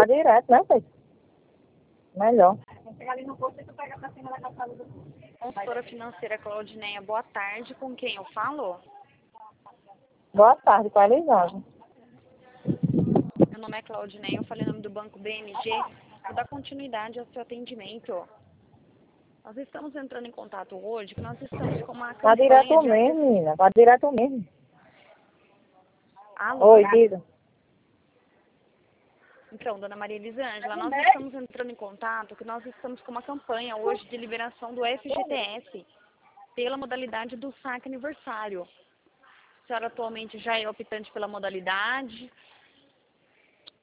Vai direto, né, filho? Melhor. Ali no posto e tu pega pra cima da calçada do... Consultora financeira Claudineia, boa tarde. Com quem eu falo? Boa tarde, com a Elisângela. Meu nome é Claudineia, eu falei o nome do banco BMG. Vou dar continuidade ao seu atendimento. Nós estamos entrando em contato hoje, que nós estamos com uma Vai campanha direto de... mesmo, menina. Vai direto mesmo. Alô? Oi, diga. Então, dona Maria Elisângela, nós estamos entrando em contato, que nós estamos com uma campanha hoje de liberação do FGTS pela modalidade do saque aniversário. A senhora atualmente já é optante pela modalidade,